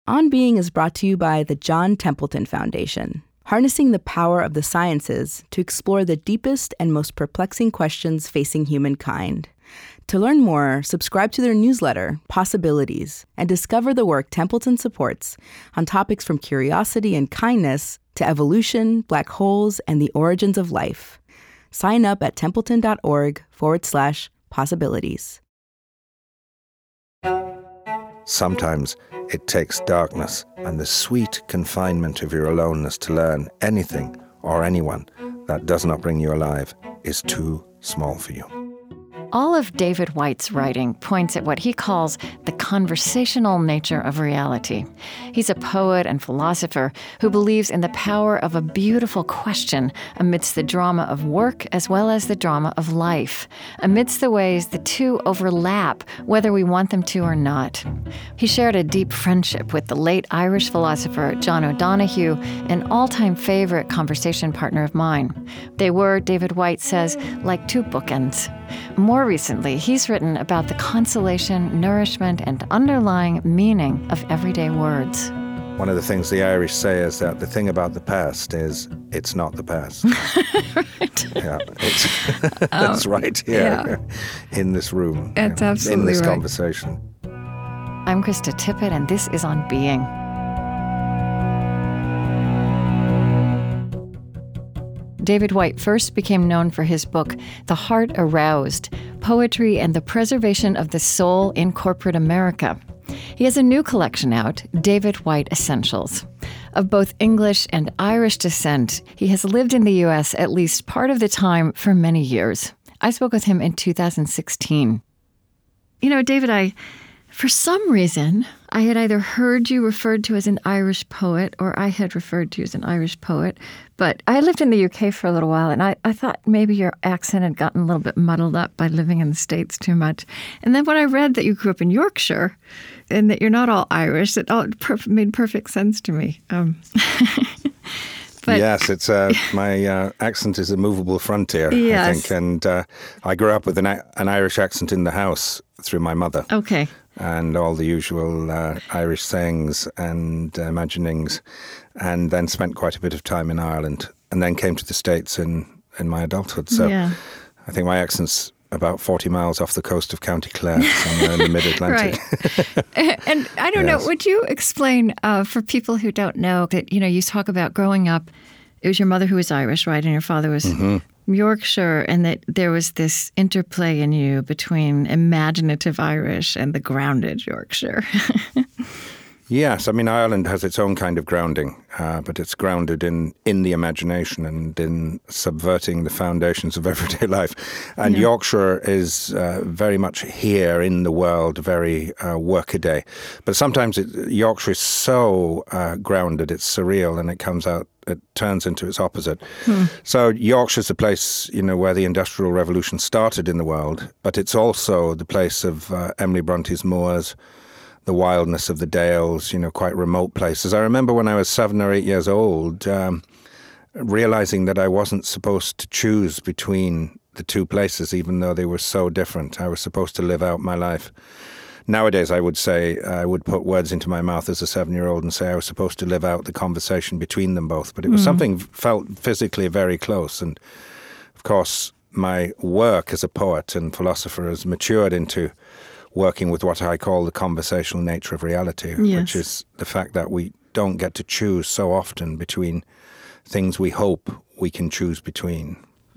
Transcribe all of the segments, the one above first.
On Being is brought to you by the John Templeton Foundation, harnessing the power of the sciences to explore the deepest and most perplexing questions facing humankind. To learn more, subscribe to their newsletter, Possibilities, and discover the work Templeton supports on topics from curiosity and kindness to evolution, black holes, and the origins of life. Sign up at templeton.org/possibilities. Sometimes it takes darkness and the sweet confinement of your aloneness to learn anything or anyone that does not bring you alive is too small for you. All of David Whyte's writing points at what he calls the conversational nature of reality. He's a poet and philosopher who believes in the power of a beautiful question amidst the drama of work as well as the drama of life, amidst the ways the two overlap, whether we want them to or not. He shared a deep friendship with the late Irish philosopher John O'Donohue, an all-time favorite conversation partner of mine. They were, David Whyte says, like two bookends. More recently, he's written about the consolation, nourishment, and underlying meaning of everyday words. One of the things the Irish say is that the thing about the past is it's not the past. Right. Yeah, that's right here in this room. That's absolutely in this right. conversation. I'm Krista Tippett, and this is On Being. David Whyte first became known for his book, The Heart Aroused, Poetry and the Preservation of the Soul in Corporate America. He has a new collection out, David Whyte Essentials. Of both English and Irish descent, he has lived in the U.S. at least part of the time for many years. I spoke with him in 2016. You know, David, for some reason, I had either heard you referred to as an Irish poet or I had referred to you as an Irish poet. But I lived in the UK for a little while, and I thought maybe your accent had gotten a little bit muddled up by living in the States too much. And then when I read that you grew up in Yorkshire and that you're not all Irish, it all made perfect sense to me. But, yes, it's my accent is a movable frontier, yes. I think. And I grew up with an Irish accent in the house through my mother. Okay. And all the usual Irish sayings and imaginings, and then spent quite a bit of time in Ireland, and then came to the States in my adulthood. So I think my accent's about 40 miles off the coast of County Clare, somewhere in the mid-Atlantic. Right. And I don't know, would you explain for people who don't know that, you know, you talk about growing up, it was your mother who was Irish, right? And your father was Yorkshire, and that there was this interplay in you between imaginative Irish and the grounded Yorkshire. Yes, I mean, Ireland has its own kind of grounding, but it's grounded in the imagination and in subverting the foundations of everyday life. And Yorkshire is very much here in the world, very workaday. But sometimes Yorkshire is so grounded, it's surreal, and it turns into its opposite. So Yorkshire's a place, you know, where the Industrial Revolution started in the world, but it's also the place of Emily Bronte's moors, the wildness of the dales, you know, quite remote places. I remember when I was 7 or 8 years old, realizing that I wasn't supposed to choose between the two places, even though they were so different. I was supposed to live out my life. Nowadays, I would say, I would put words into my mouth as a 7-year-old and say I was supposed to live out the conversation between them both. But it was something felt physically very close. And of course, my work as a poet and philosopher has matured into working with what I call the conversational nature of reality, which is the fact that we don't get to choose so often between things we hope we can choose between.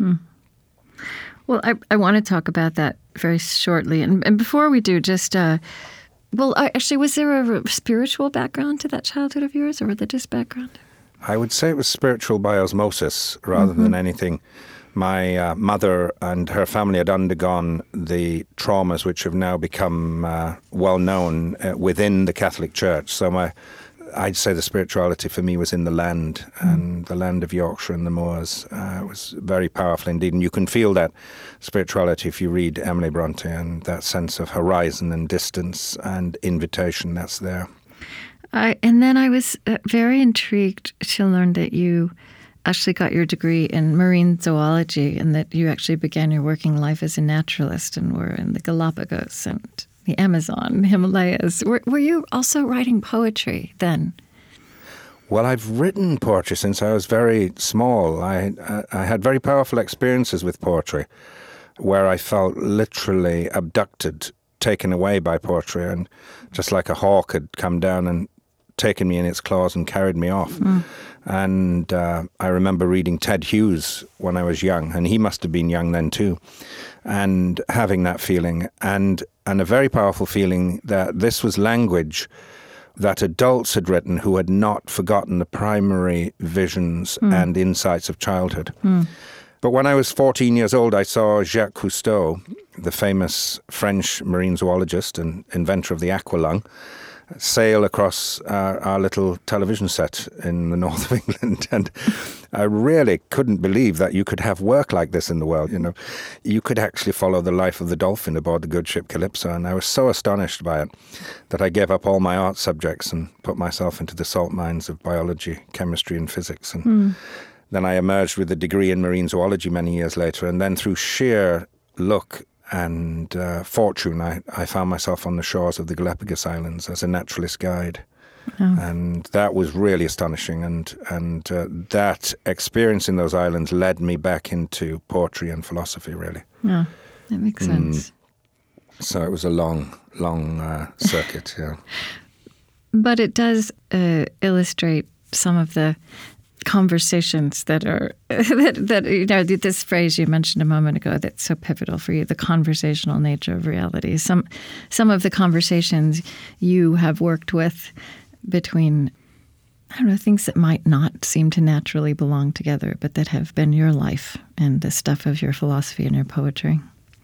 Well, I want to talk about that very shortly. And before we do, just, actually, was there a spiritual background to that childhood of yours, a religious background? I would say it was spiritual by osmosis rather than anything. My mother and her family had undergone the traumas which have now become well known within the Catholic Church. So I'd say the spirituality for me was in the land, and the land of Yorkshire and the moors. It was very powerful indeed. And you can feel that spirituality if you read Emily Bronte, and that sense of horizon and distance and invitation that's there. And then I was very intrigued to learn that you actually got your degree in marine zoology and that you actually began your working life as a naturalist and were in the Galapagos. And the Amazon, the Himalayas. Were you also writing poetry then? Well, I've written poetry since I was very small. I had very powerful experiences with poetry where I felt literally abducted, taken away by poetry, and just like a hawk had come down and taken me in its claws and carried me off. And I remember reading Ted Hughes when I was young, and he must have been young then too, and having that feeling, and a very powerful feeling that this was language that adults had written who had not forgotten the primary visions and insights of childhood. But when I was 14 years old, I saw Jacques Cousteau, the famous French marine zoologist and inventor of the aqualung, sail across our little television set in the north of England. And I really couldn't believe that you could have work like this in the world. You know, you could actually follow the life of the dolphin aboard the good ship Calypso. And I was so astonished by it that I gave up all my art subjects and put myself into the salt mines of biology, chemistry, and physics. And then I emerged with a degree in marine zoology many years later. And then through sheer luck and fortune, I found myself on the shores of the Galapagos Islands as a naturalist guide. And that was really astonishing. And that experience in those islands led me back into poetry and philosophy, really. Yeah, that makes sense. So it was a long circuit, yeah. But it does illustrate some of the conversations that are that you know, this phrase you mentioned a moment ago that's so pivotal for you, the conversational nature of reality. Some of the conversations you have worked with between, I don't know, things that might not seem to naturally belong together, but that have been your life and the stuff of your philosophy and your poetry.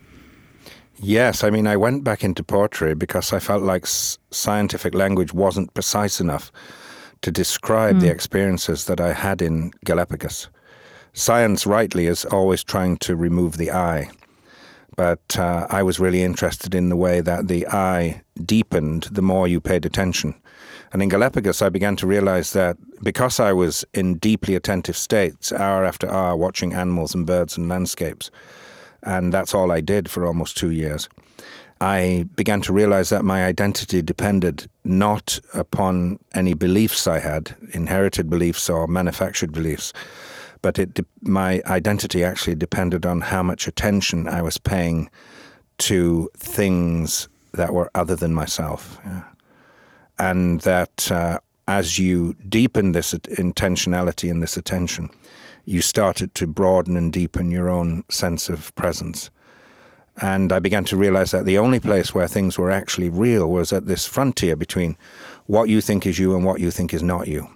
Yes, I mean, I went back into poetry because I felt like scientific language wasn't precise enough to describe the experiences that I had in Galapagos. Science, rightly, is always trying to remove the I. But I was really interested in the way that the I deepened the more you paid attention. And in Galapagos, I began to realize that because I was in deeply attentive states, hour after hour, watching animals and birds and landscapes, and that's all I did for almost 2 years, I began to realize that my identity depended not upon any beliefs I had, inherited beliefs or manufactured beliefs, but my identity actually depended on how much attention I was paying to things that were other than myself. Yeah. And that as you deepen this intentionality and this attention, you started to broaden and deepen your own sense of presence. And I began to realize that the only place where things were actually real was at this frontier between what you think is you and what you think is not you.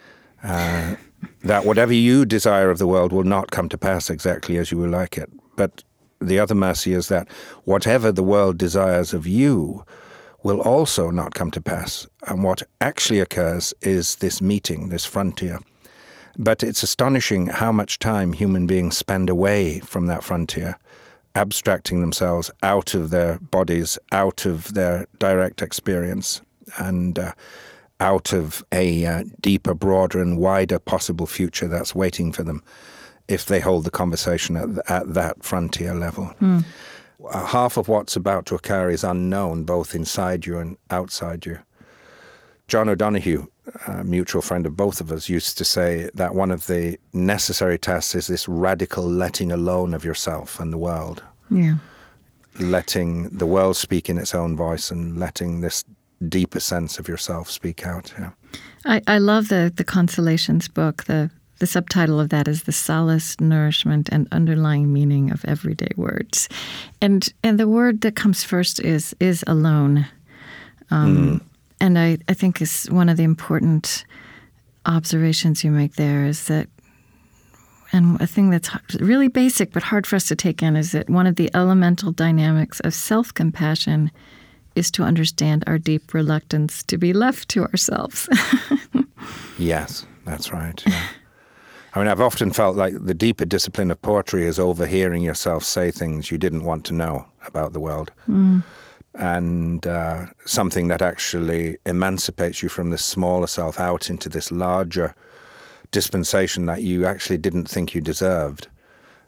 That whatever you desire of the world will not come to pass exactly as you would like it. But the other mercy is that whatever the world desires of you will also not come to pass. And what actually occurs is this meeting, this frontier. But it's astonishing how much time human beings spend away from that frontier, abstracting themselves out of their bodies, out of their direct experience, and out of a deeper, broader, and wider possible future that's waiting for them if they hold the conversation at that frontier level. Half of what's about to occur is unknown, both inside you and outside you. John O'Donohue, a mutual friend of both of us, used to say that one of the necessary tasks is this radical letting alone of yourself and the world. Yeah. Letting the world speak in its own voice and letting this deeper sense of yourself speak out. Yeah. I love the Consolations book. The subtitle of that is The Solace, Nourishment, and Underlying Meaning of Everyday Words. And the word that comes first is alone. And I think is one of the important observations you make there is that, and a thing that's really basic but hard for us to take in, is that one of the elemental dynamics of self-compassion is to understand our deep reluctance to be left to ourselves. Yes, that's right. Yeah. I mean, I've often felt like the deeper discipline of poetry is overhearing yourself say things you didn't want to know about the world. And something that actually emancipates you from this smaller self out into this larger dispensation that you actually didn't think you deserved.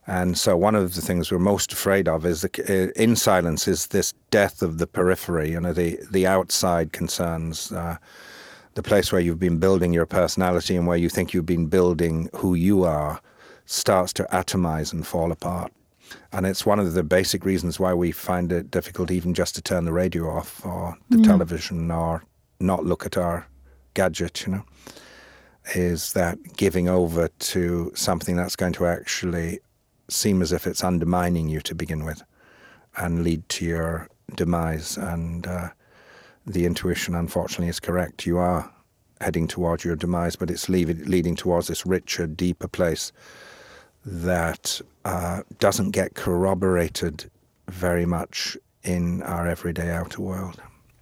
And so one of the things we're most afraid of is, in silence, is this death of the periphery, the outside concerns, the place where you've been building your personality and where you think you've been building who you are starts to atomize and fall apart. And it's one of the basic reasons why we find it difficult even just to turn the radio off or the television or not look at our gadget, is that giving over to something that's going to actually seem as if it's undermining you to begin with and lead to your demise. And the intuition, unfortunately, is correct. You are heading towards your demise, but it's leading towards this richer, deeper place that doesn't get corroborated very much in our everyday outer world.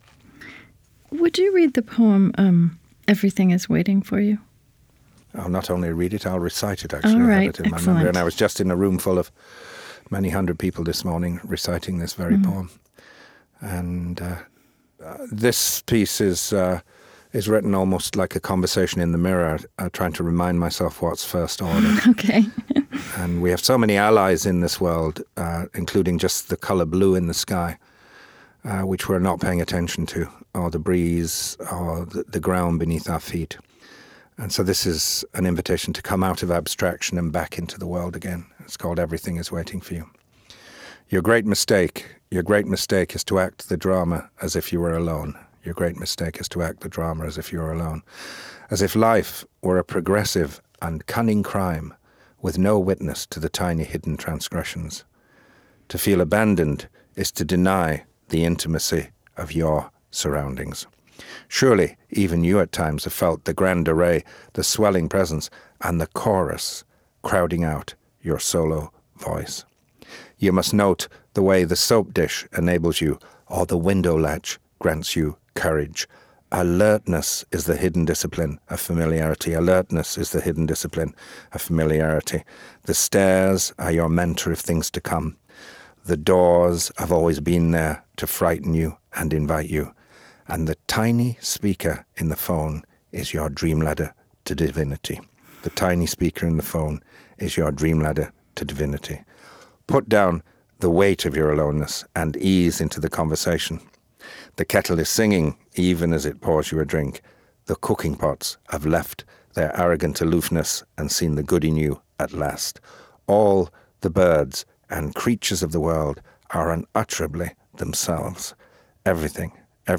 Would you read the poem, Everything is Waiting for You? I'll not only read it, I'll recite it, actually. All right, I have it in my excellent. memory. And I was just in a room full of many hundred people this morning reciting this very poem. And this piece is written almost like a conversation in the mirror, trying to remind myself what's first order. Okay. And we have so many allies in this world, including just the color blue in the sky, which we're not paying attention to, or the breeze, or the ground beneath our feet. And so this is an invitation to come out of abstraction and back into the world again. It's called Everything is Waiting for You. Your great mistake is to act the drama as if you were alone. Your great mistake is to act the drama as if you were alone. As if life were a progressive and cunning crime with no witness to the tiny hidden transgressions. To feel abandoned is to deny the intimacy of your surroundings. Surely, even you at times have felt the grand array, the swelling presence, and the chorus crowding out your solo voice. You must note the way the soap dish enables you, or the window latch grants you courage. Alertness is the hidden discipline of familiarity. Alertness is the hidden discipline of familiarity. The stairs are your mentor of things to come. The doors have always been there to frighten you and invite you. And the tiny speaker in the phone is your dream ladder to divinity. The tiny speaker in the phone is your dream ladder to divinity. Put down the weight of your aloneness and ease into the conversation. The kettle is singing even as it pours you a drink. The cooking pots have left their arrogant aloofness and seen the good in you at last. All the birds and creatures of the world are unutterably themselves. Everything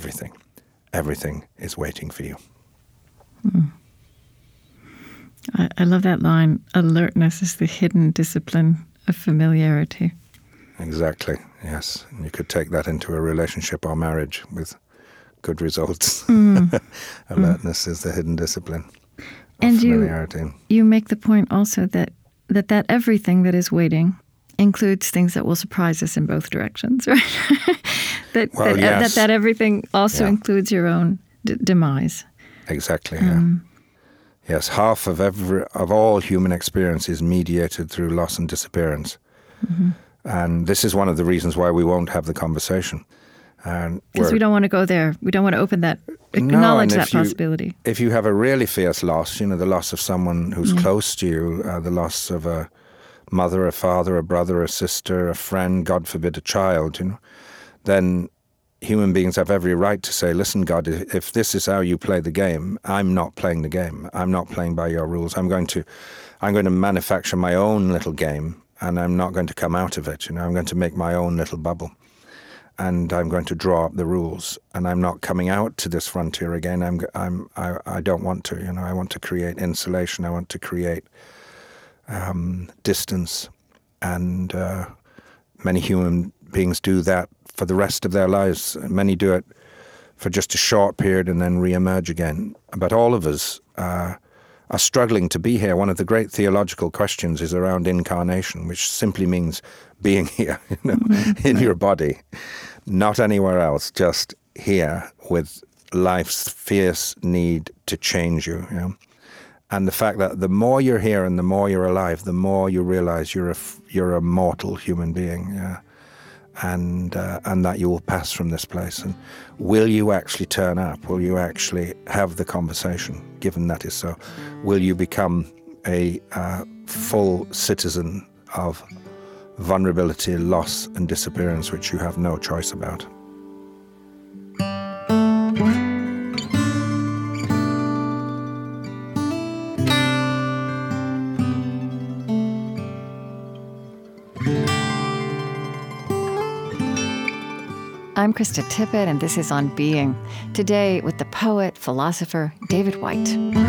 is waiting for you. I love that line. Alertness is the hidden discipline of familiarity. Exactly, yes. And you could take that into a relationship or marriage with good results. Alertness is the hidden discipline of familiarity. You make the point also that everything that is waiting includes things that will surprise us in both directions, right? that everything also includes your own demise. Exactly, yeah. Yes, half of all human experience is mediated through loss and disappearance. Mm-hmm. And this is one of the reasons why we won't have the conversation. Because we don't want to go there. We don't want to open that, acknowledge that possibility. If you have a really fierce loss, the loss of someone who's close to you, the loss of a mother, a father, a brother, a sister, a friend, God forbid, a child, then human beings have every right to say, listen, God, if this is how you play the game, I'm not playing the game. I'm not playing by your rules. I'm going to manufacture my own little game, and I'm not going to come out of it. I'm going to make my own little bubble, and I'm going to draw up the rules. And I'm not coming out to this frontier again. I don't want to. I want to create insulation. I want to create distance, and many human beings do that for the rest of their lives. Many do it for just a short period and then re-emerge again. But all of us are struggling to be here. One of the great theological questions is around incarnation, which simply means being here, in your body, not anywhere else, just here with life's fierce need to change you. And the fact that the more you're here and the more you're alive, the more you realize you're a mortal human being. And that you will pass from this place. And will you actually turn up? Will you actually have the conversation, given that is so? Will you become a full citizen of vulnerability, loss, and disappearance, which you have no choice about. I'm Krista Tippett, and this is On Being. Today with the poet, philosopher, David Whyte.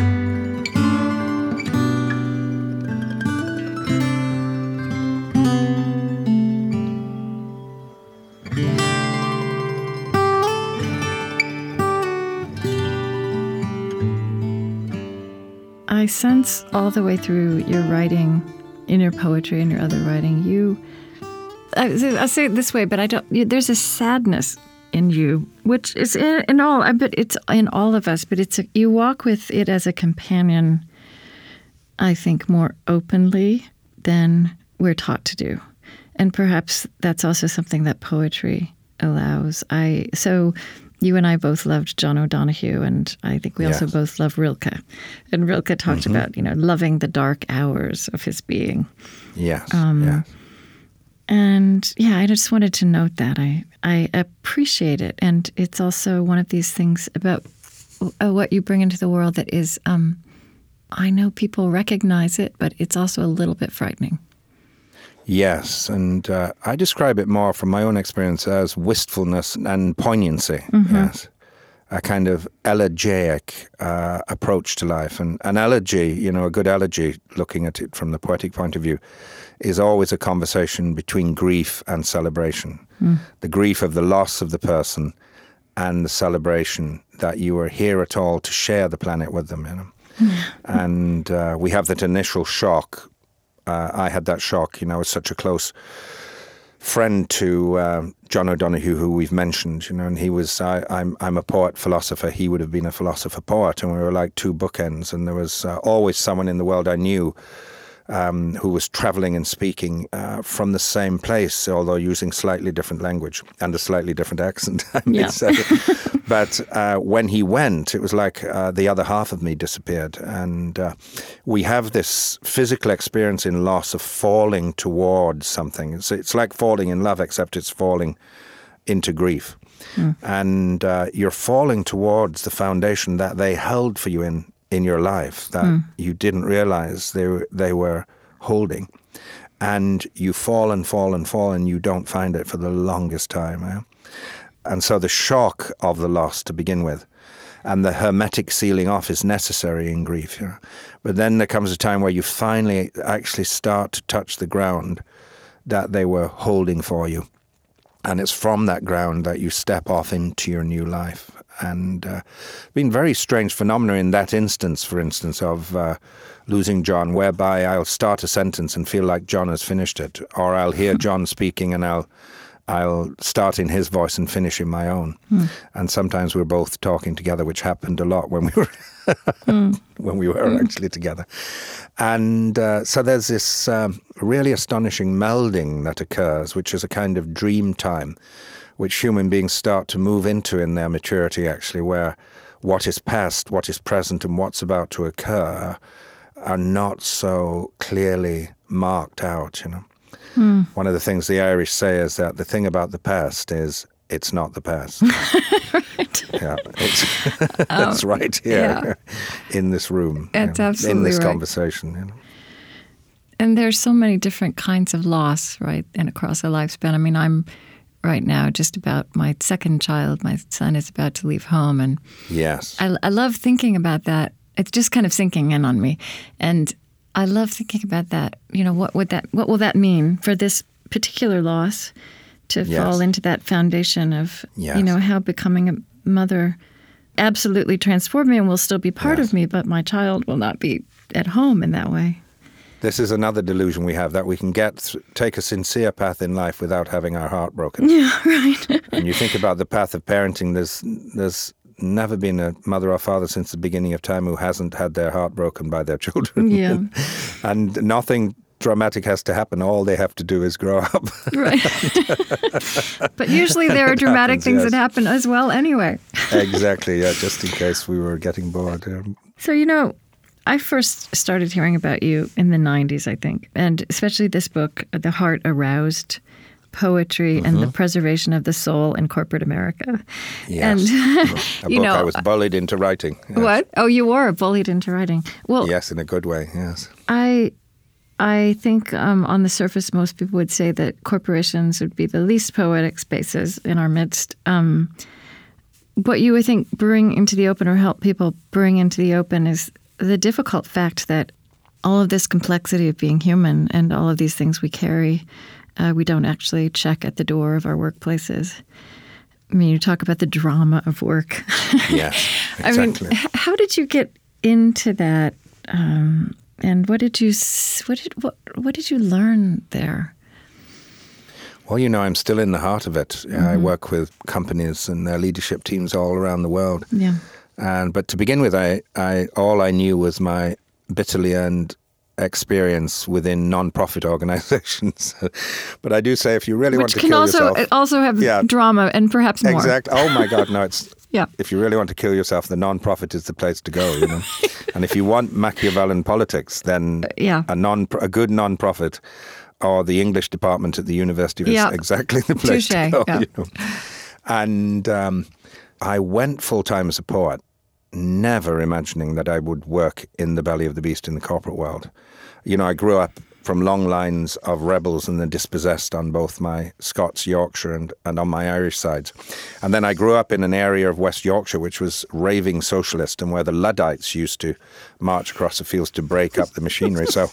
I sense all the way through your writing, in your poetry and your other writing, I'll say it this way, but there's a sadness in you, which is in all, but it's in all of us, but you walk with it as a companion, I think, more openly than we're taught to do. And perhaps that's also something that poetry allows. So you and I both loved John O'Donohue, and I think we also both love Rilke. And Rilke talked about, loving the dark hours of his being. Yes, And I just wanted to note that. I appreciate it. And it's also one of these things about what you bring into the world that is, I know people recognize it, but it's also a little bit frightening. Yes, and I describe it more from my own experience as wistfulness and poignancy. Yes, a kind of elegiac approach to life. And an elegy, a good elegy, looking at it from the poetic point of view, is always a conversation between grief and celebration. The grief of the loss of the person and the celebration that you are here at all to share the planet with them. And we have that initial shock. I had that shock. I was such a close friend to John O'Donohue, who we've mentioned, and he was, I'm a poet philosopher, he would have been a philosopher poet, and we were like two bookends, and there was always someone in the world I knew who was traveling and speaking from the same place, although using slightly different language and a slightly different accent, I may say. But when he went, it was like the other half of me disappeared. And we have this physical experience in loss of falling towards something. It's like falling in love, except it's falling into grief. And you're falling towards the foundation that they held for you in your life that you didn't realize they were holding. And you fall and fall and fall, and you don't find it for the longest time. And so the shock of the loss to begin with, and the hermetic sealing off is necessary in grief. But then there comes a time where you finally actually start to touch the ground that they were holding for you. And it's from that ground that you step off into your new life. And been very strange phenomena in that instance, for instance, of losing John, whereby I'll start a sentence and feel like John has finished it, or I'll hear John speaking and I'll start in his voice and finish in my own. And sometimes we're both talking together, which happened a lot when we were when we were actually together. And so there's this really astonishing melding that occurs, which is a kind of dream time, which human beings start to move into in their maturity, actually, where what is past, what is present, and what's about to occur are not so clearly marked out, One of the things the Irish say is that the thing about the past is it's not the past. Right. Yeah, it's right here in this room. It's absolutely in this right. conversation. And there's so many different kinds of loss, right, and across a lifespan. I mean, I'm right now just about my second child. My son is about to leave home, and yes, I love thinking about that. It's just kind of sinking in on me, and I love thinking about that. What will that mean for this particular loss to fall into that foundation of how becoming a mother absolutely transformed me and will still be part of me, but my child will not be at home in that way. This is another delusion we have, that we can take a sincere path in life without having our heart broken. Yeah, right. And you think about the path of parenting, there's never been a mother or father since the beginning of time who hasn't had their heart broken by their children. Yeah. And nothing dramatic has to happen. All they have to do is grow up. Right. But usually there are dramatic things that happen as well anyway. Exactly, just in case we were getting bored. So, I first started hearing about you in the 90s, I think, and especially this book, The Heart Aroused, Poetry and the Preservation of the Soul in Corporate America. Yes. And, a book I was bullied into writing. Yes. What? Oh, you were bullied into writing. Well, yes, in a good way, yes. I think on the surface, most people would say that corporations would be the least poetic spaces in our midst. What you, I think, bring into the open or help people bring into the open is the difficult fact that all of this complexity of being human and all of these things we carry, we don't actually check at the door of our workplaces. I mean, you talk about the drama of work. Yes, exactly. I mean, how did you get into that? And what did you learn there? Well, I'm still in the heart of it. I work with companies and their leadership teams all around the world. Yeah. But to begin with, all I knew was my bitterly earned experience within non-profit organizations. But I do say, if you really want to kill yourself... Which can also have drama and perhaps more. Exactly. Oh my God, no, it's... Yeah. If you really want to kill yourself, the non-profit is the place to go, And if you want Machiavellian politics, then a good non-profit or the English department at the university is exactly the place to go. Yeah. And I went full-time as a poet, never imagining that I would work in the belly of the beast in the corporate world. I grew up from long lines of rebels and the dispossessed on both my Scots, Yorkshire, and on my Irish sides. And then I grew up in an area of West Yorkshire which was raving socialist and where the Luddites used to march across the fields to break up the machinery. So,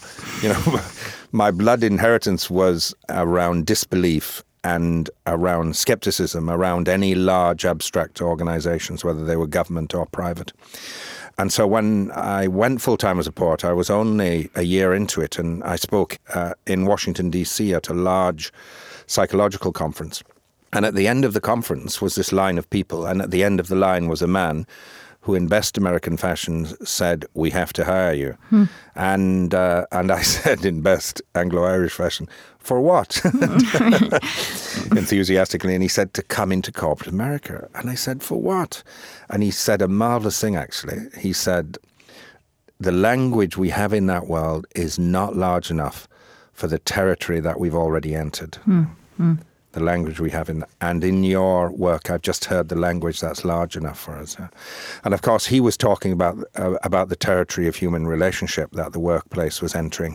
my blood inheritance was around disbelief and around skepticism, around any large abstract organizations, whether they were government or private. And so when I went full-time as a poet, I was only a year into it, and I spoke in Washington, D.C. at a large psychological conference. And at the end of the conference was this line of people, and at the end of the line was a man who in best American fashion said, "We have to hire you." And I said in best Anglo-Irish fashion, "For what?" Enthusiastically. And he said, "To come into corporate America." And I said, "For what?" And he said a marvelous thing, actually. He said, "The language we have in that world is not large enough for the territory that we've already entered." The language we have and in your work, I've just heard the language that's large enough for us. And of course, he was talking about the territory of human relationship that the workplace was entering,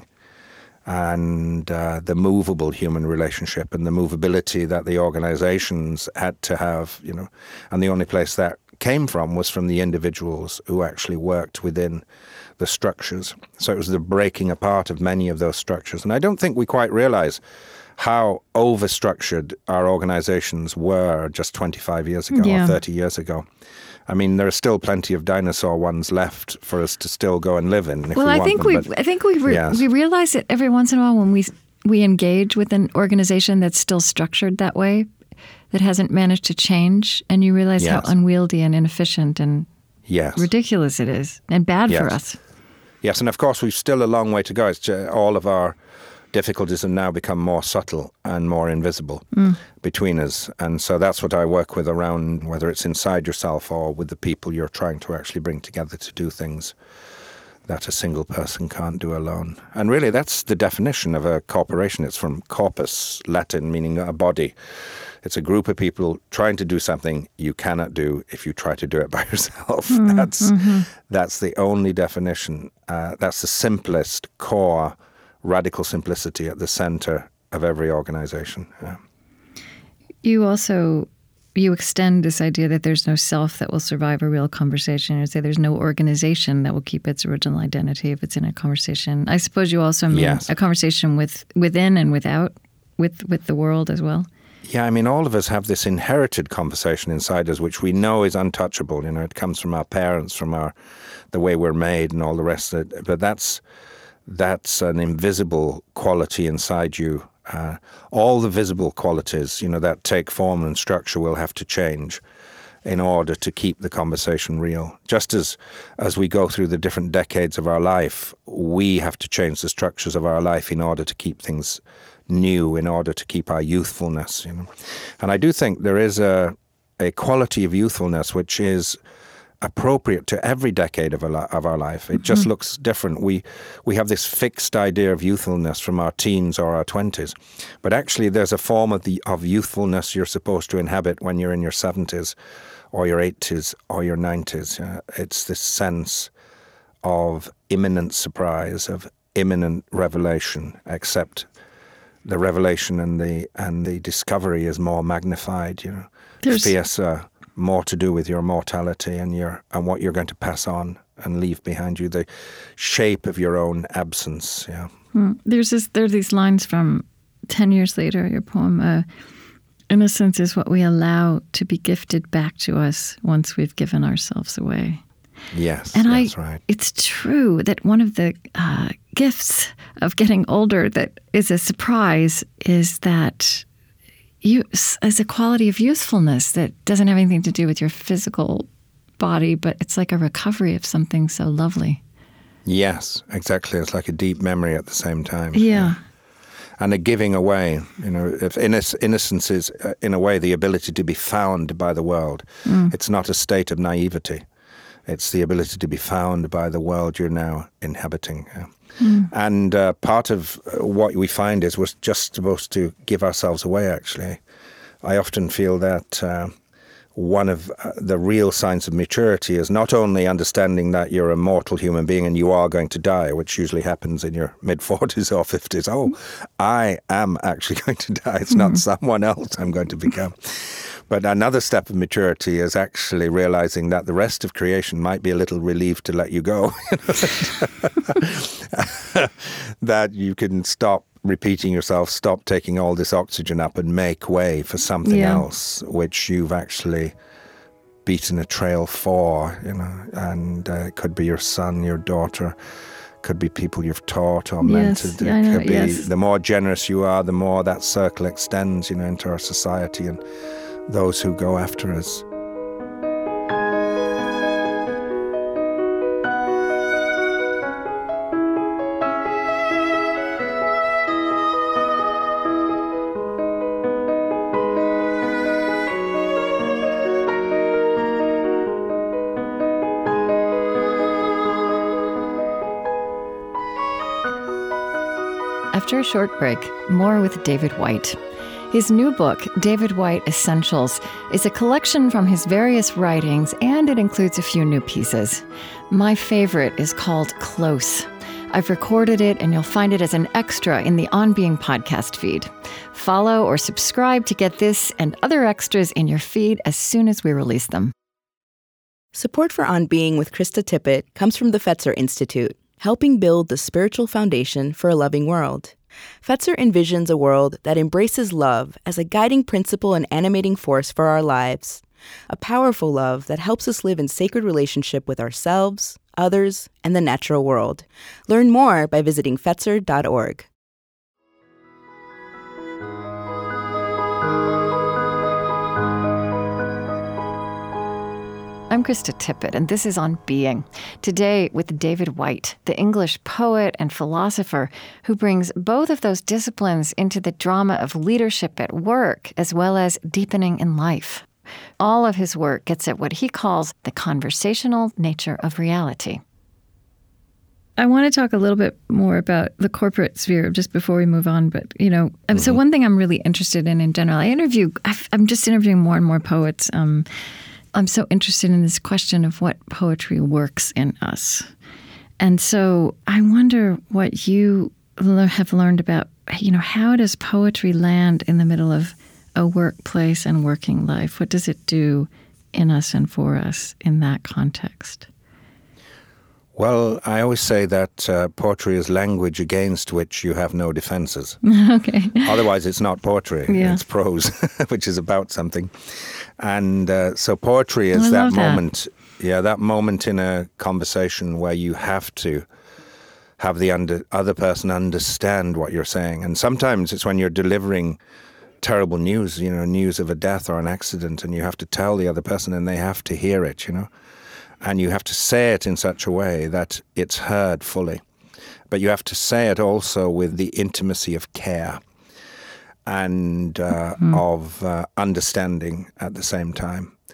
and the movable human relationship and the movability that the organizations had to have, and the only place that came from was from the individuals who actually worked within the structures. So it was the breaking apart of many of those structures. And I don't think we quite realize how overstructured our organizations were just 25 years ago or 30 years ago. I mean, there are still plenty of dinosaur ones left for us to still go and live in. I think we realize it every once in a while when we engage with an organization that's still structured that way, that hasn't managed to change, and you realize how unwieldy and inefficient and ridiculous it is, and bad for us. Yes, and of course we've still a long way to go. It's all of our difficulties have now become more subtle and more invisible between us. And so that's what I work with around, whether it's inside yourself or with the people you're trying to actually bring together to do things that a single person can't do alone. And really, that's the definition of a corporation. It's from corpus, Latin, meaning a body. It's a group of people trying to do something you cannot do if you try to do it by yourself. That's the only definition. That's the simplest core radical simplicity at the center of every organization. Yeah. You extend this idea that there's no self that will survive a real conversation. You say there's no organization that will keep its original identity if it's in a conversation. I suppose you also mean a conversation within and without, with the world as well. Yeah, I mean, all of us have this inherited conversation inside us, which we know is untouchable. It comes from our parents, from the way we're made and all the rest of it. But that's an invisible quality inside you. All the visible qualities, that take form and structure will have to change in order to keep the conversation real. Just as we go through the different decades of our life, we have to change the structures of our life in order to keep things new, in order to keep our youthfulness. And I do think there is a quality of youthfulness which is appropriate to every decade of our life. It just looks different. We have this fixed idea of youthfulness from our teens or our 20s. But actually there's a form of youthfulness you're supposed to inhabit when you're in your 70s or your 80s or your 90s. It's this sense of imminent surprise, of imminent revelation, except the revelation and the discovery is more magnified, fiercer, more to do with your mortality and what you're going to pass on and leave behind you, the shape of your own absence. Yeah. There are these lines from 10 Years Later, your poem, innocence is what we allow to be gifted back to us once we've given ourselves away. Yes, and that's right. It's true that one of the gifts of getting older that is a surprise is that as a quality of youthfulness that doesn't have anything to do with your physical body, but it's like a recovery of something so lovely. Yes, exactly. It's like a deep memory at the same time. Yeah. And a giving away. If innocence is, in a way, the ability to be found by the world. It's not a state of naivety. It's the ability to be found by the world you're now inhabiting. And part of what we find is we're just supposed to give ourselves away, actually. I often feel that one of the real signs of maturity is not only understanding that you're a mortal human being and you are going to die, which usually happens in your mid-40s or 50s. Oh, I am actually going to die. It's not someone else I'm going to become. But another step of maturity is actually realizing that the rest of creation might be a little relieved to let you go. That you can stop repeating yourself, stop taking all this oxygen up and make way for something else, which you've actually beaten a trail for, and it could be your son, your daughter, could be people you've taught or mentored. It could be the more generous you are, the more that circle extends, into our society and those who go after us. After a short break, more with David Whyte. His new book, David Whyte Essentials, is a collection from his various writings, and it includes a few new pieces. My favorite is called Close. I've recorded it, and you'll find it as an extra in the On Being podcast feed. Follow or subscribe to get this and other extras in your feed as soon as we release them. Support for On Being with Krista Tippett comes from the Fetzer Institute, helping build the spiritual foundation for a loving world. Fetzer envisions a world that embraces love as a guiding principle and animating force for our lives. A powerful love that helps us live in sacred relationship with ourselves, others, and the natural world. Learn more by visiting Fetzer.org. I'm Krista Tippett, and this is On Being. Today with David Whyte, the English poet and philosopher who brings both of those disciplines into the drama of leadership at work as well as deepening in life. All of his work gets at what he calls the conversational nature of reality. I want to talk a little bit more about the corporate sphere just before we move on. But, so one thing I'm really interested in general, I'm just interviewing more and more poets. I'm so interested in this question of what poetry works in us. And so I wonder what you have learned about, how does poetry land in the middle of a workplace and working life? What does it do in us and for us in that context? Well, I always say that poetry is language against which you have no defenses. Okay. Otherwise, it's not poetry. Yeah. It's prose, which is about something. And so poetry is that moment. Yeah, that moment in a conversation where you have to have the other person understand what you're saying. And sometimes it's when you're delivering terrible news, news of a death or an accident, and you have to tell the other person and they have to hear it, And you have to say it in such a way that it's heard fully. But you have to say it also with the intimacy of care and of understanding at the same time.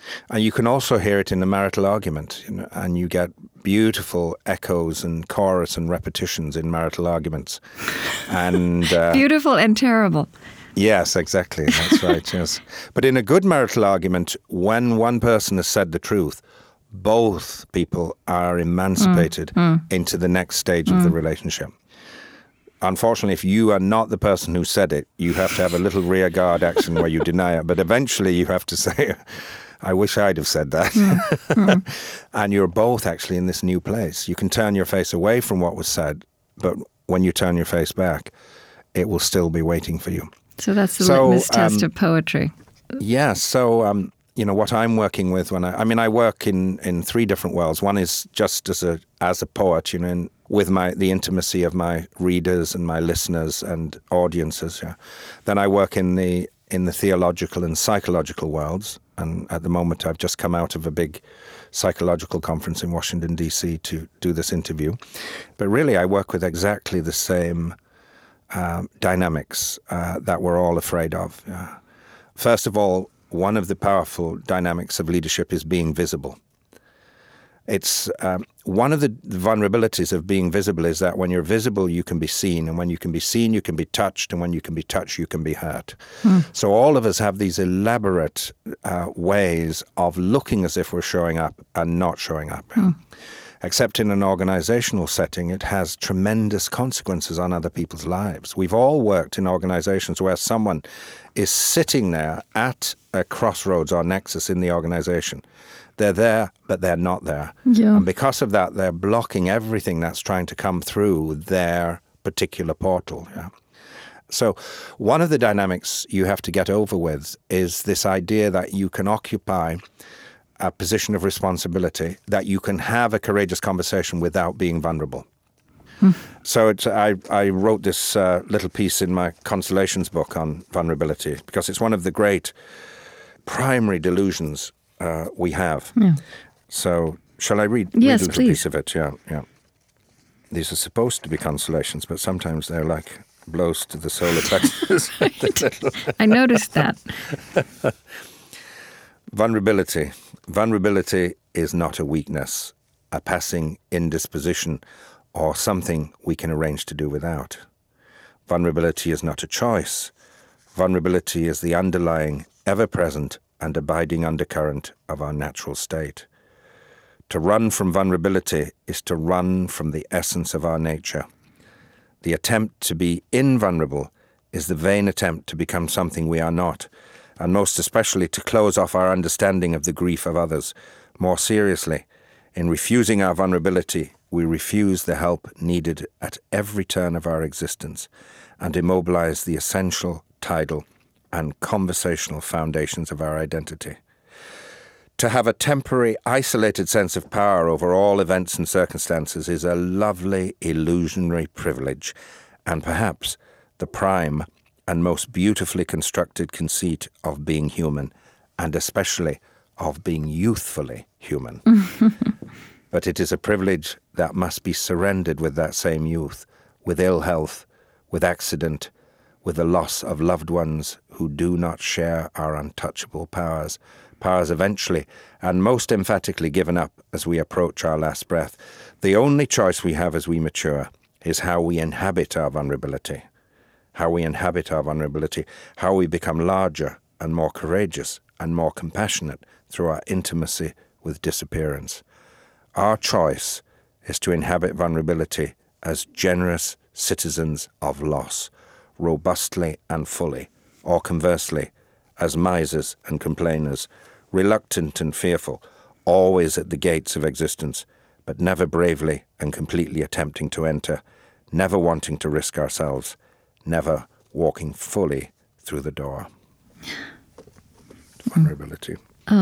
And you can also hear it in the marital argument, and you get beautiful echoes and chorus and repetitions in marital arguments. And beautiful and terrible. Yes, exactly. That's right, yes. But in a good marital argument, when one person has said the truth, both people are emancipated into the next stage of the relationship. Unfortunately, if you are not the person who said it, you have to have a little rear guard action where you deny it. But eventually you have to say, I wish I'd have said that. And you're both actually in this new place. You can turn your face away from what was said, but when you turn your face back, it will still be waiting for you. So that's the litmus test of poetry. Yeah, so what I'm working with when I work in three different worlds. One is just as a poet, with the intimacy of my readers and my listeners and audiences. Yeah. Then I work in the theological and psychological worlds. And at the moment, I've just come out of a big psychological conference in Washington, D.C. to do this interview. But really, I work with exactly the same dynamics that we're all afraid of. Yeah. First of all, one of the powerful dynamics of leadership is being visible. It's one of the vulnerabilities of being visible is that when you're visible, you can be seen. And when you can be seen, you can be touched. And when you can be touched, you can be hurt. So all of us have these elaborate ways of looking as if we're showing up and not showing up. Except in an organizational setting, it has tremendous consequences on other people's lives. We've all worked in organizations where someone is sitting there at a crossroads or nexus in the organization. They're there, but they're not there. Yeah. And because of that, they're blocking everything that's trying to come through their particular portal. Yeah. So one of the dynamics you have to get over with is this idea that you can occupy a position of responsibility, that you can have a courageous conversation without being vulnerable. So I wrote this little piece in my Consolations book on vulnerability because it's one of the great primary delusions we have. Yeah. So shall I read yes, a little please. Piece of it? Yeah. These are supposed to be consolations, but sometimes they're like blows to the solar plexus. I noticed that. Vulnerability. Vulnerability is not a weakness, a passing indisposition, or something we can arrange to do without. Vulnerability is not a choice. Vulnerability is the underlying, ever-present, and abiding undercurrent of our natural state. To run from vulnerability is to run from the essence of our nature. The attempt to be invulnerable is the vain attempt to become something we are not, and most especially to close off our understanding of the grief of others. More seriously, in refusing our vulnerability, we refuse the help needed at every turn of our existence and immobilize the essential, tidal, and conversational foundations of our identity. To have a temporary, isolated sense of power over all events and circumstances is a lovely, illusionary privilege, and perhaps the prime and most beautifully constructed conceit of being human, and especially of being youthfully human. But it is a privilege that must be surrendered with that same youth, with ill health, with accident, with the loss of loved ones who do not share our untouchable powers eventually and most emphatically given up as we approach our last breath. The only choice we have as we mature is how we inhabit our vulnerability, how we become larger and more courageous and more compassionate through our intimacy with disappearance. Our choice is to inhabit vulnerability as generous citizens of loss, robustly and fully, or conversely, as misers and complainers, reluctant and fearful, always at the gates of existence, but never bravely and completely attempting to enter, never wanting to risk ourselves, never walking fully through the door. Vulnerability.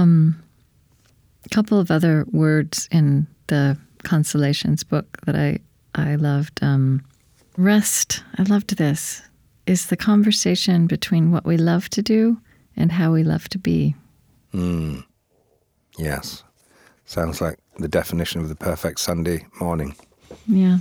A couple of other words in the Consolations book that I loved. Rest, I loved this, is the conversation between what we love to do and how we love to be. Yes. Sounds like the definition of the perfect Sunday morning. Yeah.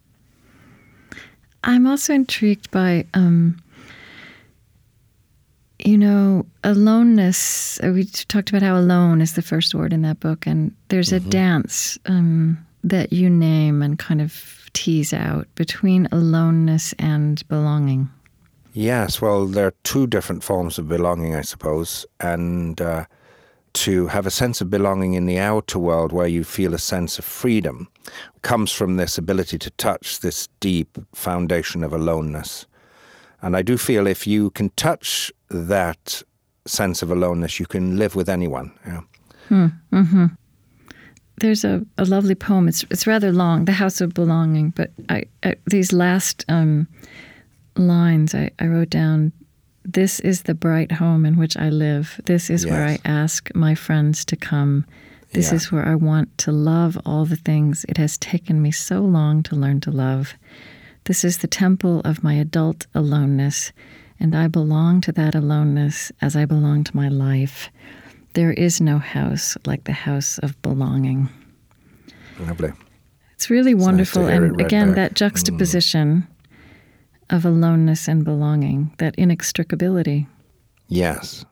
I'm also intrigued by Aloneness, we talked about how alone is the first word in that book, and there's a dance that you name and kind of tease out between aloneness and belonging. Yes, well, there are two different forms of belonging, I suppose, and to have a sense of belonging in the outer world where you feel a sense of freedom comes from this ability to touch this deep foundation of aloneness. And I do feel if you can touch that sense of aloneness, you can live with anyone. Yeah. There's a lovely poem. It's rather long, The House of Belonging, but these last lines I wrote down, "This is the bright home in which I live. This is where I ask my friends to come. This is where I want to love all the things it has taken me so long to learn to love. This is the temple of my adult aloneness, and I belong to that aloneness as I belong to my life. There is no house like the house of belonging." Lovely. It's really wonderful. Nice to hear and it read again, back. that juxtaposition of aloneness and belonging, that inextricability. Yes.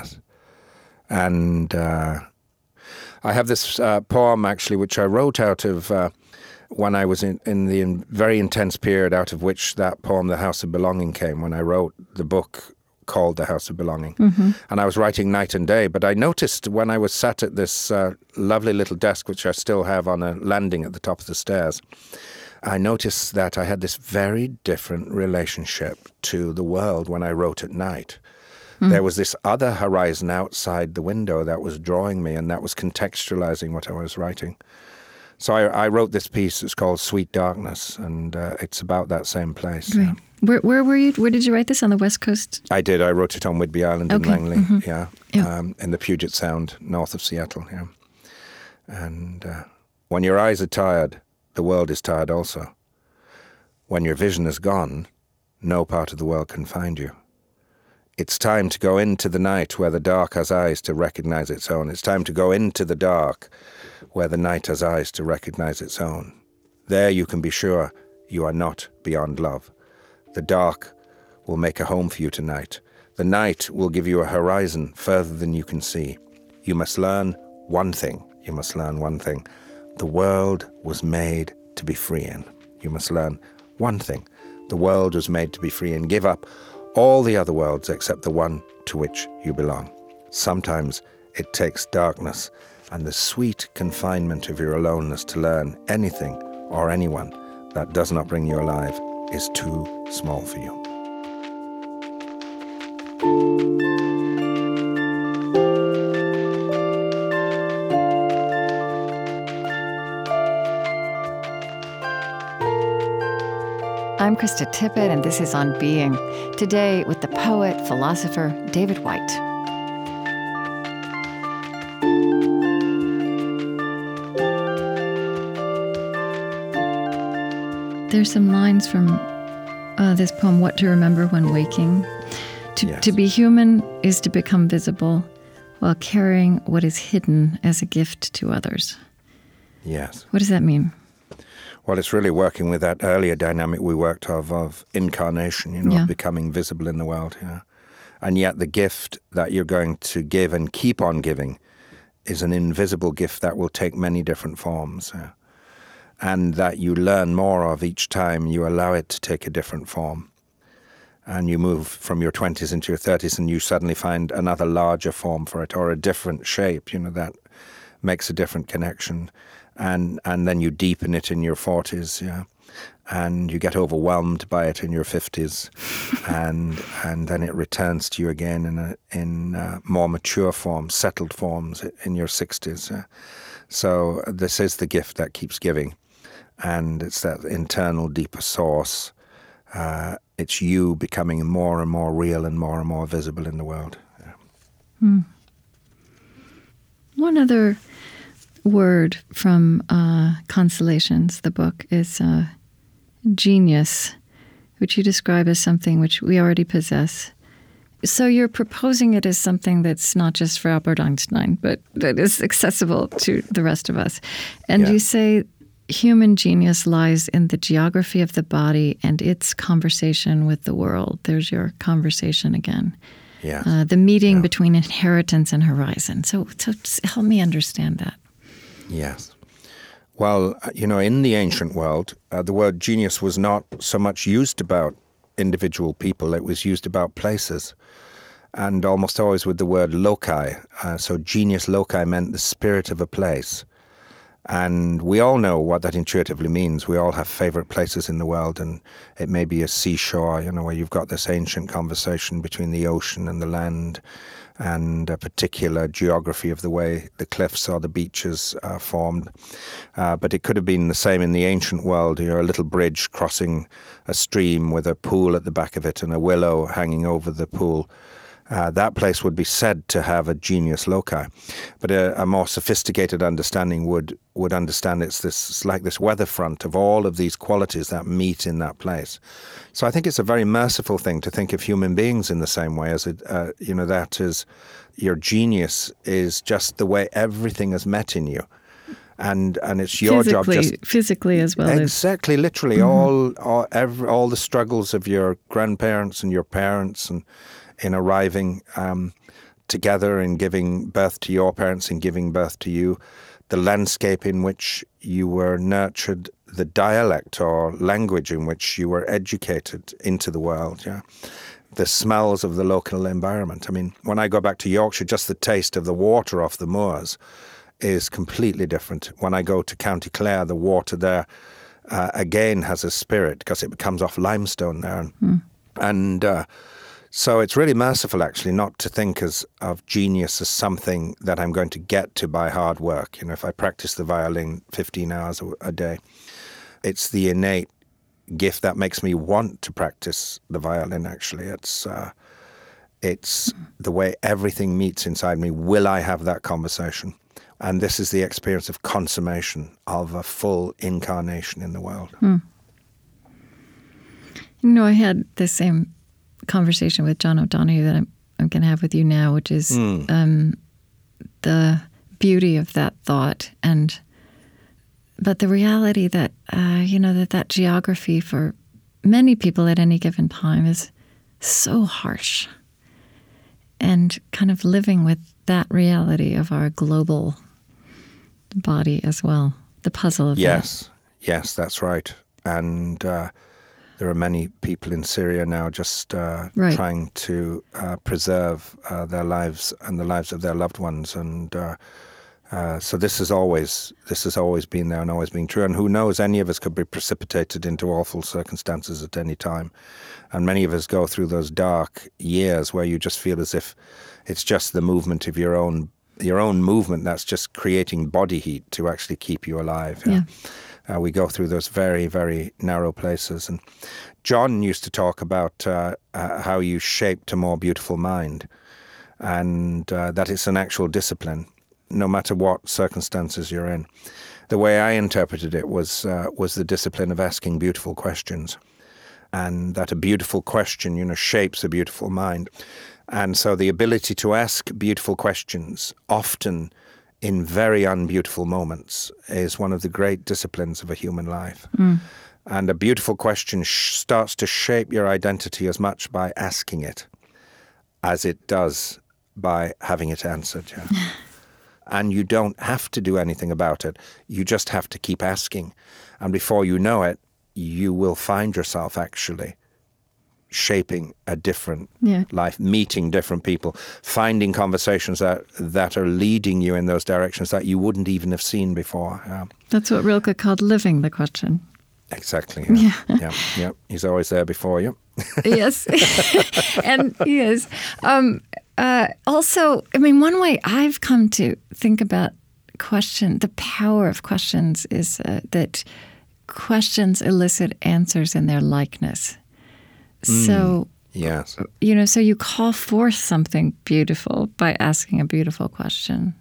And I have this poem, actually, which I wrote out of when I was in the very intense period out of which that poem, The House of Belonging, came, when I wrote the book called The House of Belonging. And I was writing night and day, but I noticed when I was sat at this lovely little desk, which I still have on a landing at the top of the stairs, I noticed that I had this very different relationship to the world when I wrote at night. There was this other horizon outside the window that was drawing me, and that was contextualizing what I was writing. So I wrote this piece. It's called Sweet Darkness, and it's about that same place. Right. Where were you? Where did you write this? On the West Coast? I did. I wrote it on Whidbey Island in Langley, Yeah. In the Puget Sound, north of Seattle. Yeah. And when your eyes are tired, the world is tired also. When your vision is gone, no part of the world can find you. It's time to go into the night where the dark has eyes to recognize its own. It's time to go into the dark where the night has eyes to recognize its own. There you can be sure you are not beyond love. The dark will make a home for you tonight. The night will give you a horizon further than you can see. You must learn one thing. You must learn one thing. The world was made to be free in. You must learn one thing. The world was made to be free in. Give up all the other worlds except the one to which you belong. Sometimes it takes darkness and the sweet confinement of your aloneness to learn anything or anyone that does not bring you alive is too small for you. I'm Krista Tippett, and this is On Being. Today with the poet, philosopher, David Whyte. There's some lines from this poem, What to Remember When Waking. To be human is to become visible while carrying what is hidden as a gift to others. Yes. What does that mean? Well, it's really working with that earlier dynamic we worked of incarnation, of becoming visible in the world. Yeah. And yet the gift that you're going to give and keep on giving is an invisible gift that will take many different forms. Yeah. And that you learn more of each time you allow it to take a different form. And you move from your 20s into your 30s and you suddenly find another larger form for it or a different shape, that makes a different connection. And then you deepen it in your 40s, and you get overwhelmed by it in your 50s, and then it returns to you again in more mature forms, settled forms in your 60s. So this is the gift that keeps giving, and it's that internal, deeper source. It's you becoming more and more real and more visible in the world. Yeah. One other word from Consolations, the book, is genius, which you describe as something which we already possess. So you're proposing it as something that's not just for Albert Einstein, but that is accessible to the rest of us. And you say human genius lies in the geography of the body and its conversation with the world. There's your conversation again. Yes. The meeting between inheritance and horizon. So help me understand that. Yes. Well, in the ancient world, the word genius was not so much used about individual people. It was used about places, and almost always with the word loci. So genius loci meant the spirit of a place. And we all know what that intuitively means. We all have favorite places in the world, and it may be a seashore, where you've got this ancient conversation between the ocean and the land, and a particular geography of the way the cliffs or the beaches are formed. But it could have been the same in the ancient world, a little bridge crossing a stream with a pool at the back of it and a willow hanging over the pool. That place would be said to have a genius loci. But a more sophisticated understanding would understand it's like this weather front of all of these qualities that meet in that place. So I think it's a very merciful thing to think of human beings in the same way as that is, your genius is just the way everything is met in you. And it's your job physically as well. Exactly, literally. Mm-hmm. all the struggles of your grandparents and your parents and in arriving together and giving birth to your parents and giving birth to you, the landscape in which you were nurtured, the dialect or language in which you were educated into the world, the smells of the local environment. I mean, when I go back to Yorkshire, just the taste of the water off the moors is completely different. When I go to County Clare, the water there again has a spirit because it comes off limestone there. So it's really merciful, actually, not to think of genius as something that I'm going to get to by hard work. If I practice the violin 15 hours a day, it's the innate gift that makes me want to practice the violin, actually. It's the way everything meets inside me. Will I have that conversation? And this is the experience of consummation, of a full incarnation in the world. I had the same conversation with John O'Donohue that I'm going to have with you now, which is the beauty of that thought, but the reality that that geography for many people at any given time is so harsh, and kind of living with that reality of our global body as well, the puzzle of that. Yes, that's right. And there are many people in Syria now just trying to preserve their lives and the lives of their loved ones, and so this has always been there and always been true. And who knows? Any of us could be precipitated into awful circumstances at any time, and many of us go through those dark years where you just feel as if it's just the movement of your own movement that's just creating body heat to actually keep you alive. Yeah. We go through those very, very narrow places. And John used to talk about how you shaped a more beautiful mind, and that it's an actual discipline, no matter what circumstances you're in. The way I interpreted it was the discipline of asking beautiful questions, and that a beautiful question, shapes a beautiful mind. And so the ability to ask beautiful questions, often in very unbeautiful moments, is one of the great disciplines of a human life. And a beautiful question starts to shape your identity as much by asking it as it does by having it answered. And you don't have to do anything about it. You just have to keep asking. And before you know it, you will find yourself actually shaping a different life, meeting different people, finding conversations that are leading you in those directions that you wouldn't even have seen before. That's what Rilke called living the question. Exactly. Yeah. He's always there before you. Yes. And yes. Also, one way I've come to think about the power of questions is that questions elicit answers in their likeness. So, yes. So you call forth something beautiful by asking a beautiful question.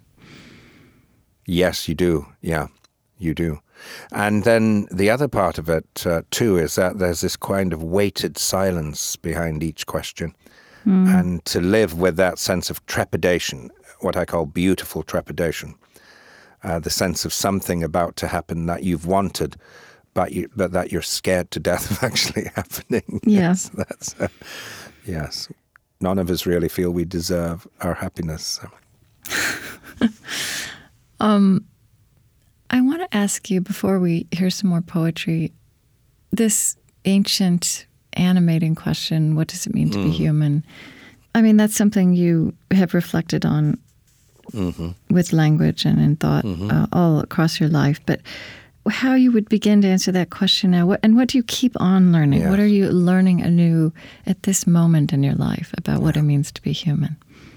Yes, you do. Yeah, you do. And then the other part of it, too, is that there's this kind of weighted silence behind each question. And to live with that sense of trepidation, what I call beautiful trepidation, the sense of something about to happen that you've wanted, but that you're scared to death of actually happening. Yes. Yes. none of us really feel we deserve our happiness. So. I want to ask you, before we hear some more poetry, this ancient animating question, what does it mean to be human? I mean, that's something you have reflected on with language and in thought all across your life. But how you would begin to answer that question now, what do you keep on learning? Yes. What are you learning anew at this moment in your life about what it means to be human?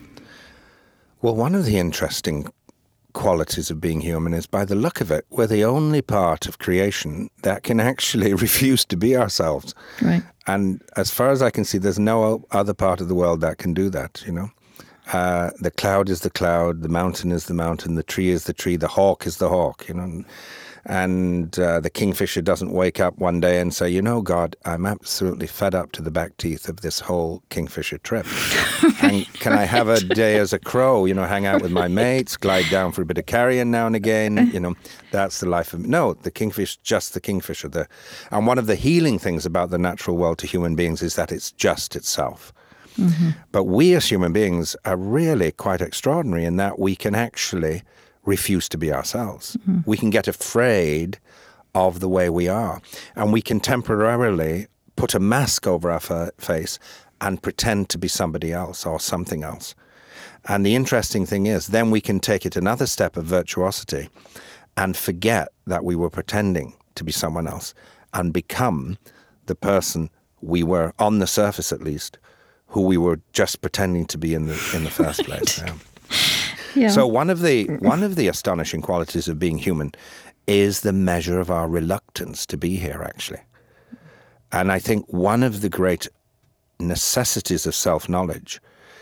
Well, one of the interesting qualities of being human is, by the look of it, we're the only part of creation that can actually refuse to be ourselves. Right. And as far as I can see, there's no other part of the world that can do that, you know. The cloud is the cloud, the mountain is the mountain, the tree is the tree, the hawk is the hawk, you know. And the kingfisher doesn't wake up one day and say, you know, God, I'm absolutely fed up to the back teeth of this whole kingfisher trip. And can I have a day as a crow, you know, hang out with my mates, glide down for a bit of carrion now and again, you know, that's the life of me. No, the kingfish, just the kingfisher. And one of the healing things about the natural world to human beings is that it's just itself. But we as human beings are really quite extraordinary in that we can actually refuse to be ourselves. We can get afraid of the way we are. And we can temporarily put a mask over our face and pretend to be somebody else or something else. And the interesting thing is, then we can take it another step of virtuosity and forget that we were pretending to be someone else and become the person we were, on the surface at least, who we were just pretending to be in the first place. Yeah. Yeah. So one of the astonishing qualities of being human is the measure of our reluctance to be here, actually. And I think one of the great necessities of self-knowledge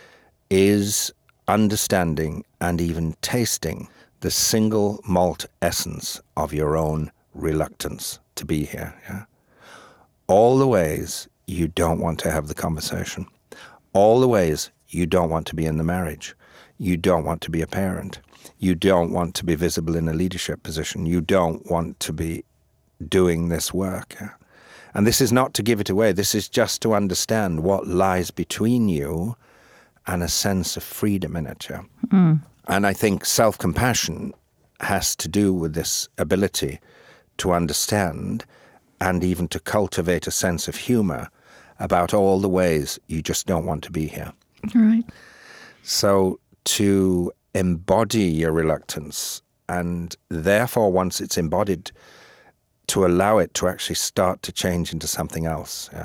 is understanding and even tasting the single malt essence of your own reluctance to be here. Yeah? All the ways you don't want to have the conversation, all the ways you don't want to be in the marriage, you don't want to be a parent, you don't want to be visible in a leadership position, you don't want to be doing this work. Yeah? And this is not to give it away, this is just to understand what lies between you and a sense of freedom in it. Yeah? And I think self-compassion has to do with this ability to understand and even to cultivate a sense of humor about all the ways you just don't want to be here. Right. So to embody your reluctance, and therefore once it's embodied, to allow it to actually start to change into something else. Yeah.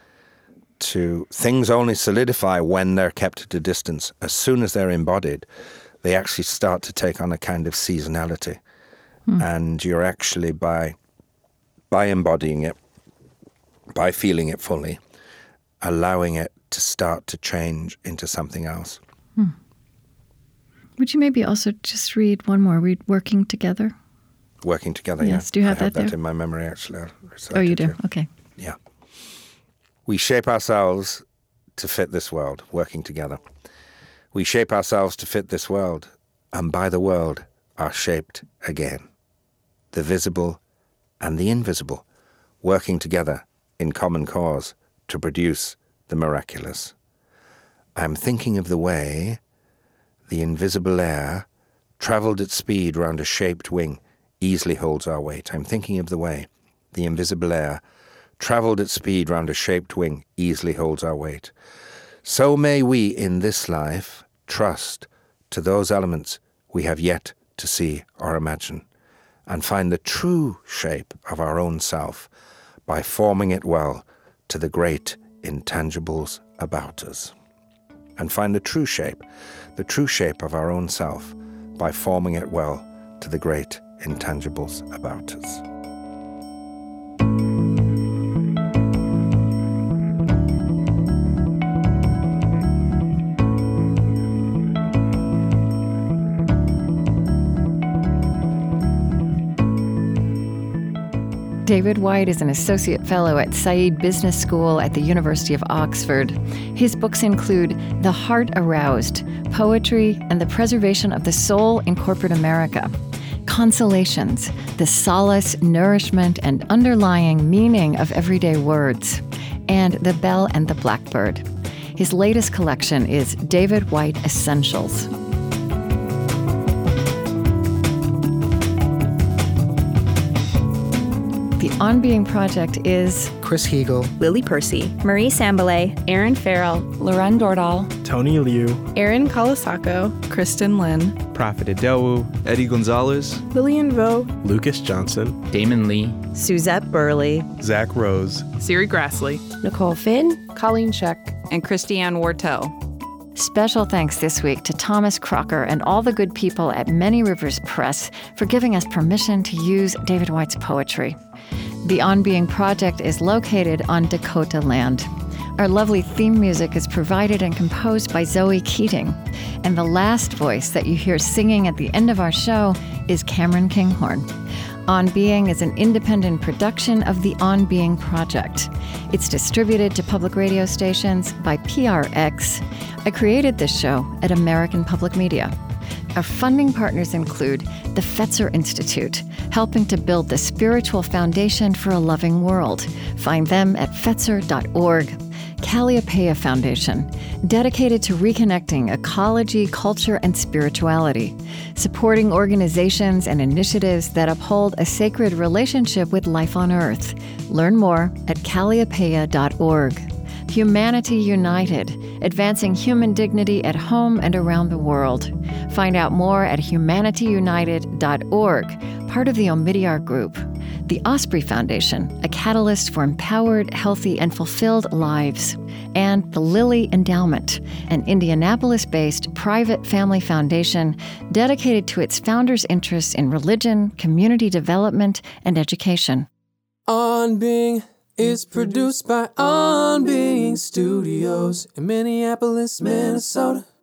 Things only solidify when they're kept at a distance. As soon as they're embodied, they actually start to take on a kind of seasonality. And you're actually, by embodying it, by feeling it fully, allowing it to start to change into something else. Would you maybe also just read one more? Read Working Together? Working Together, Yes. yeah. Do you have I have that there? in my memory, actually. Oh, you do? Okay. Yeah. We shape ourselves to fit this world, working together. We shape ourselves to fit this world, and by the world are shaped again. The visible and the invisible, working together in common cause to produce the miraculous. I'm thinking of the way the invisible air, travelled at speed round a shaped wing, easily holds our weight. I'm thinking of the way the invisible air, travelled at speed round a shaped wing, easily holds our weight. So may we in this life trust to those elements we have yet to see or imagine, and find the true shape of our own self by forming it well to the great intangibles about us. And find the true shape of our own self by forming it well to the great intangibles about us. David Whyte is an associate fellow at Said Business School at the University of Oxford. His books include The Heart Aroused, Poetry and the Preservation of the Soul in Corporate America, Consolations, the Solace, Nourishment, and Underlying Meaning of Everyday Words, and The Bell and the Blackbird. His latest collection is David Whyte Essentials. The On Being Project is Chris Heagle, Lily Percy, Marie Sambalay, Aaron Farrell, Loren Dordal, Tony Liu, Erin Kalasako, Kristen Lin, Prophet Adewu, Eddie Gonzalez, Lillian Vo, Lucas Johnson, Damon Lee, Suzette Burley, Zach Rose, Siri Grassley, Nicole Finn, Colleen Scheck, and Christiane Wartell. Special thanks this week to Thomas Crocker and all the good people at Many Rivers Press for giving us permission to use David Whyte's poetry. The On Being Project is located on Dakota land. Our lovely theme music is provided and composed by Zoe Keating. And the last voice that you hear singing at the end of our show is Cameron Kinghorn. On Being is an independent production of the On Being Project. It's distributed to public radio stations by PRX. I created this show at American Public Media. Our funding partners include the Fetzer Institute, helping to build the spiritual foundation for a loving world. Find them at fetzer.org. Calliopeia Foundation, dedicated to reconnecting ecology, culture, and spirituality, supporting organizations and initiatives that uphold a sacred relationship with life on Earth. Learn more at calliopeia.org. Humanity United, advancing human dignity at home and around the world. Find out more at humanityunited.org, part of the Omidyar Group. The Osprey Foundation, a catalyst for empowered, healthy, and fulfilled lives. And the Lilly Endowment, an Indianapolis-based private family foundation dedicated to its founders' interests in religion, community development, and education. On Being is produced by On Being Studios in Minneapolis, Minnesota.